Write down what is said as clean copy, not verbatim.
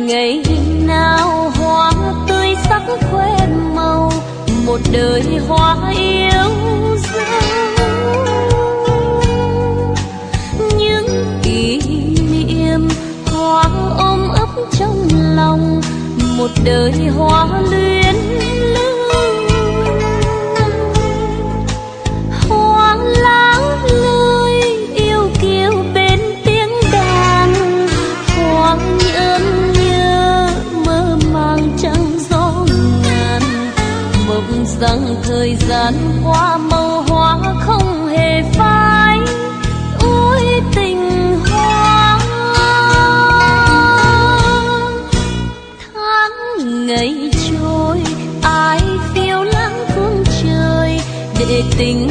ngày nào hoa tươi sắc khoe màu, một đời hoa yêu dấu. Những kỷ niệm hoa ôm ấp trong lòng, một đời hoa luyến lưu. Hoa lá lơi yêu kiều bên tiếng đàn, hoa nhơn nhớ mơ màng trăng gió ngàn. Mộng rằng thời gian qua màu hoa không hề phai, ôi tình hoa. Tháng ngày trôi ai phiêu lãng phương trời, để tình